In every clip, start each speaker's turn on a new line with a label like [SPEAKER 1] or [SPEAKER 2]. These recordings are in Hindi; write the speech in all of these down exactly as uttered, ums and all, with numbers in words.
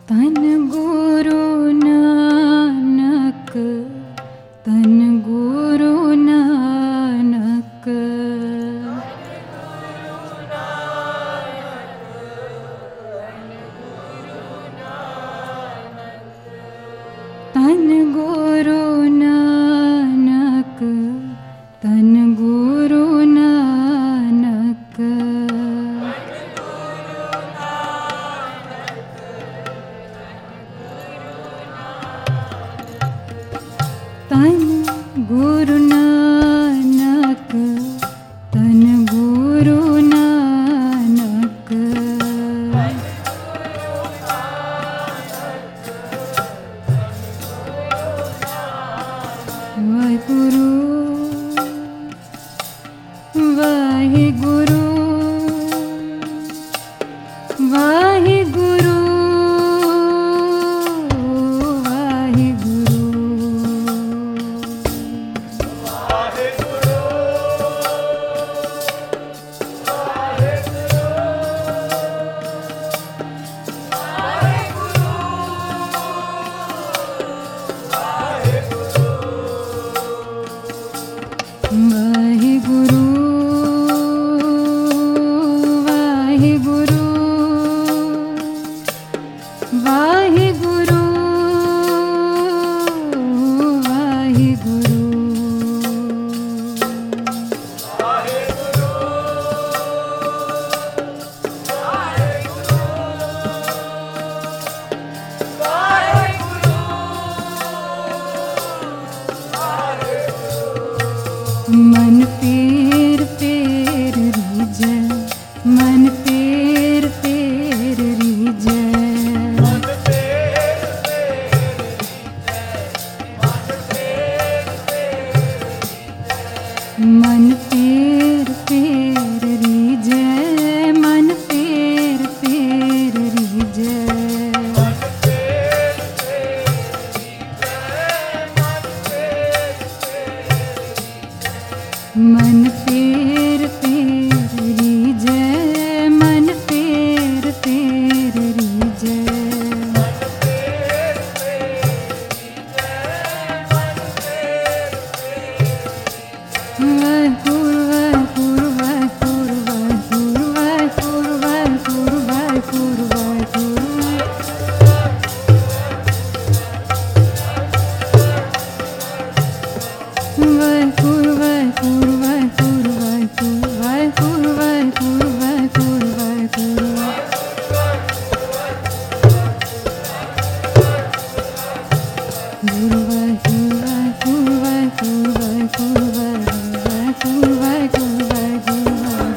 [SPEAKER 1] तन गुरु नानक, तन गुरु नानक, तन गुरु नानक, तन गुरु नानक, तन गुरु नानक, तन गुरु नानक, वाहिगुरु वाहिगुरु वाहिगुरु वाहिगुरु वाहिगुरु मन पेर पेर रीजै, मन पेर पेर रीजै, मन पेर पेर रीजै, मन पेर पेर रीजै, मन पेर पेर रीजै, मन पेर पेर रीजै, वाहिगुरु वाहिगुरु वाहिगुरु वाहिगुरु वाहिगुरु वाहिगुरु वाहिगुरु वाहिगुरु वाहिगुरु वाहिगुरु वाहिगुरु वाहिगुरु वाहिगुरु वाहिगुरु वाहिगुरु वाहिगुरु गुरु वाहिगुरु वाहिगुरु वाहिगुरु वाहिगुरु वाहिगुरु वाहिगुरु वाहिगुरु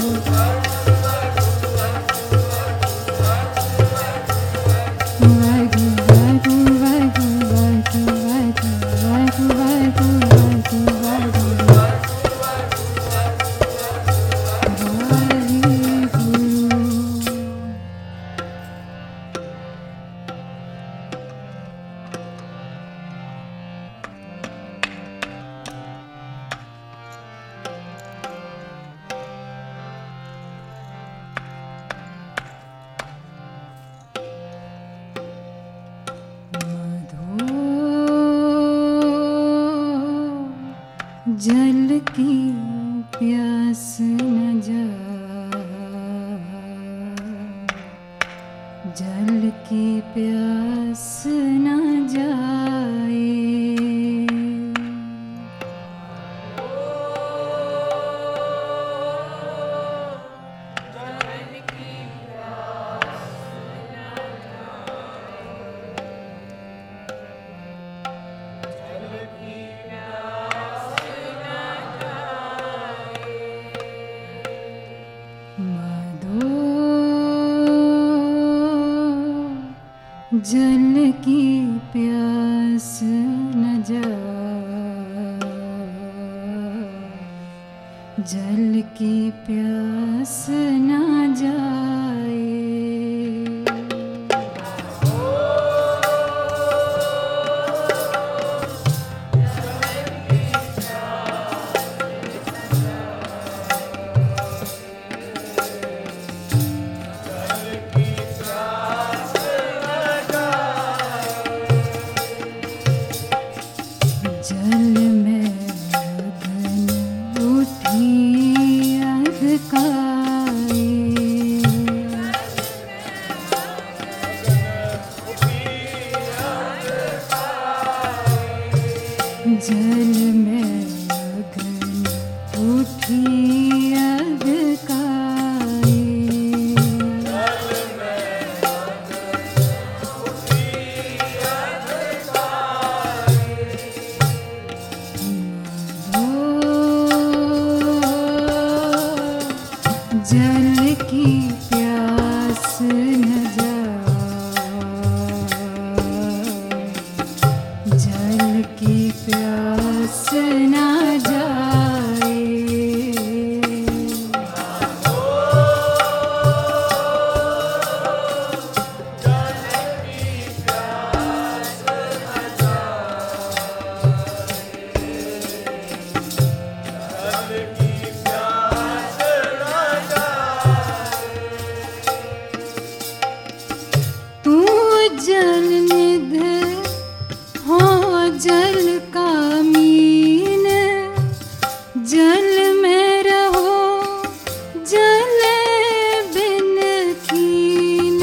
[SPEAKER 1] जल की प्यास न जाए, जल की प्यास न जाए, जल की प्यास न जाए, जल की प्यास न जाए,
[SPEAKER 2] जल की प्यास न जाए।
[SPEAKER 1] जल में अग्नि उठी अधकाई, जल की प्यास न जाए, जल की प्यास न जाए। तू जल निध हो जल का मीन, जल में रहो जल बिन कीन।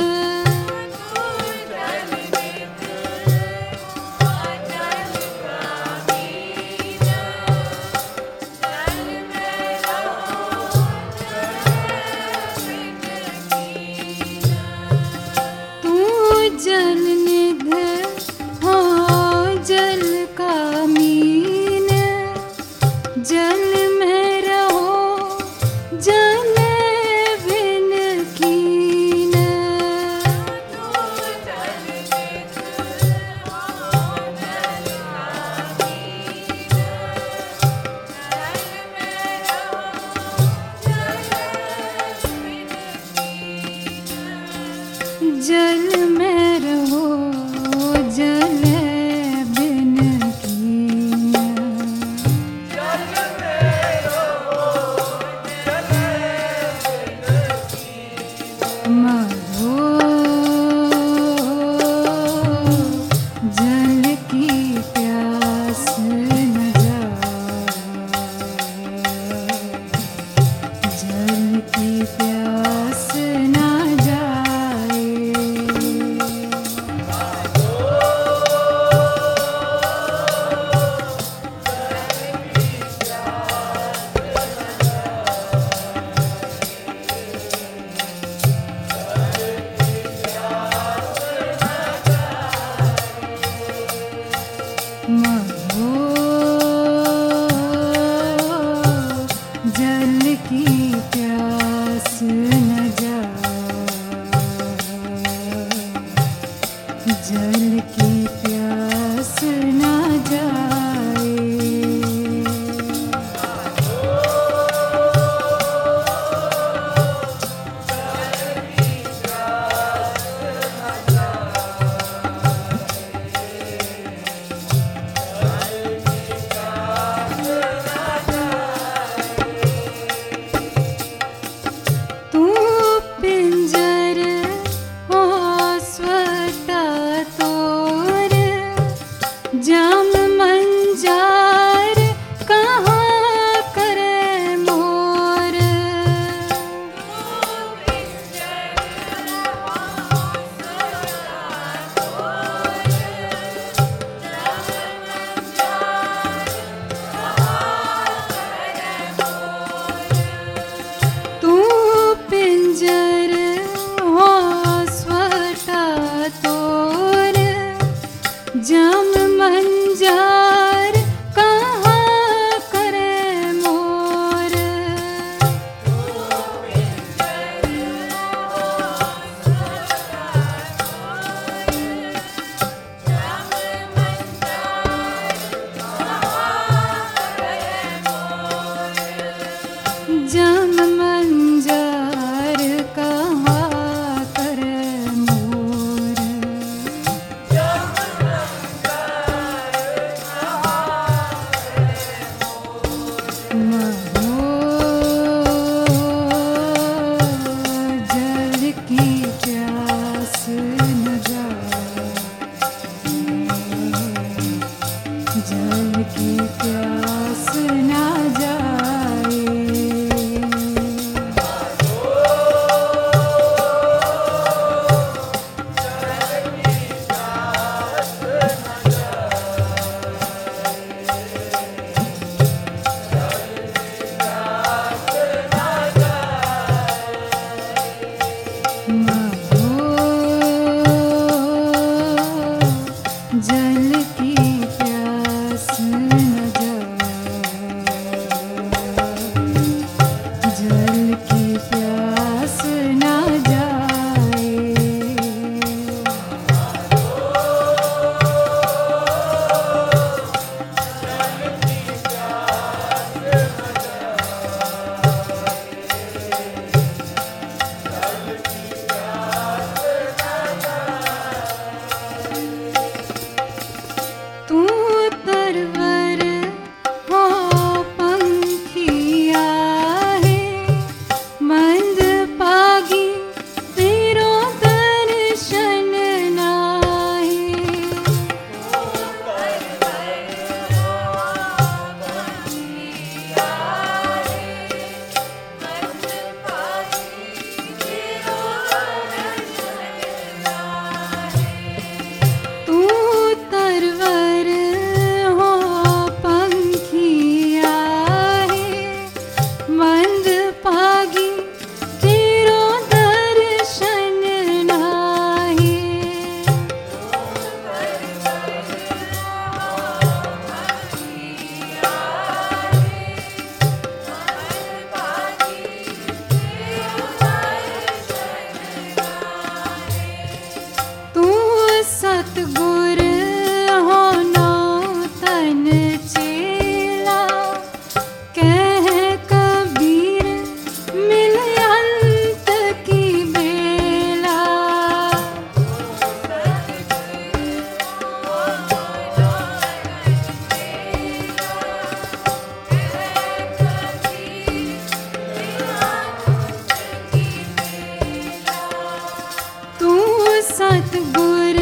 [SPEAKER 1] तू जल निध हो जल का मीन, जल में रहो जल बिन कीन। जल में रहो जल बिन कीन। मरो जल की प्यास न जाए, जल की प्यास न जाए। मरो जल की प्यास न जाए, जल की प्यास न जाए। तू पिंजर हो स्वता तोर, सतगुर